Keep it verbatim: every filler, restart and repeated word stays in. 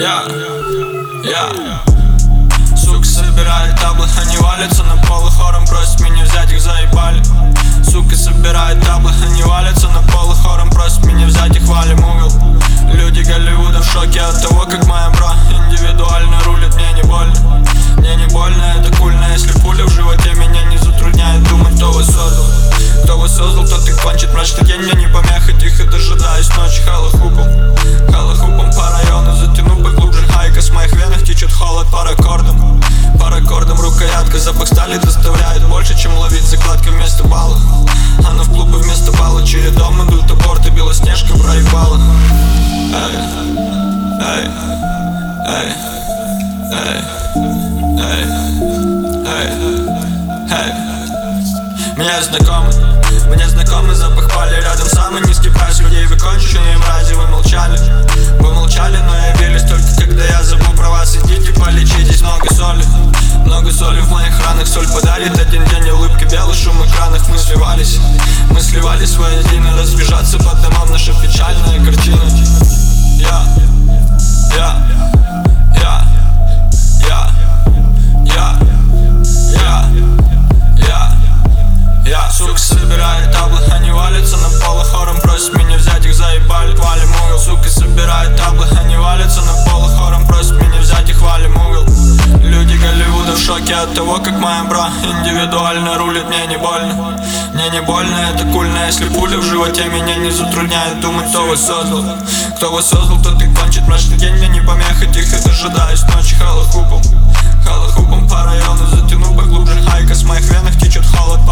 Я, я Сука собирает таблы, они валятся на пол и хором просят меня взять, их заебали. Сука собирает таблы, они валятся на пол и хором просят меня взять, их валим угол. Люди Голливуда в шоке от того, как моя бро индивидуально рулит. Мне не больно, мне не больно, это кульно. Если пуля в животе меня не затрудняет думать, кто вас создал. Кто вас создал, тот и кончит. Мрачный день мне не помеха, тихо дожидаюсь ночи. Халахупом, халахупом по району затяну поглубже. Хайка с моих венах течет холод паракордом. Паракордом рукоятка, запах стали доставляет больше, чем ловить закладки вместо балла. Она в клубы вместо балла, чередом идут аборты, белоснежка проебала. Эй, эй, эй, эй, эй, эй, эй. Мне знакомы, мне знакомый запах пали. Рядом самый низкий прайс людей, вы конченые мрази. Вы молчали, вы молчали, но явились только когда я забыл про вас. Идите полечитесь, много соли, много соли в моих ранах. Соль подарит один день улыбки, белый шум в экранах. Мы сливались, мы сливались воедино. Разбежаться по домам, наша печальная картина. Я, я, я, я, я, я, я, я. Сука собирает таблы, они валятся на пол и хором просят меня взять, их заебали. Валим угол. Сука собирает таблы, они валятся на пол и хором просят меня взять, их валим угол. Люди Голливуда в шоке от того, как моя бро индивидуально рулит. Мне не больно, мне не больно, это кульно. Если пуля в животе меня не затрудняет думать, кто вас создал. Кто вас создал, тот и кончит. Мрачный день мне не помеха, тихо дожидаюсь ночи. Халахупом, халахупом по району затяну поглубже. Хайка с моих венах течет холод.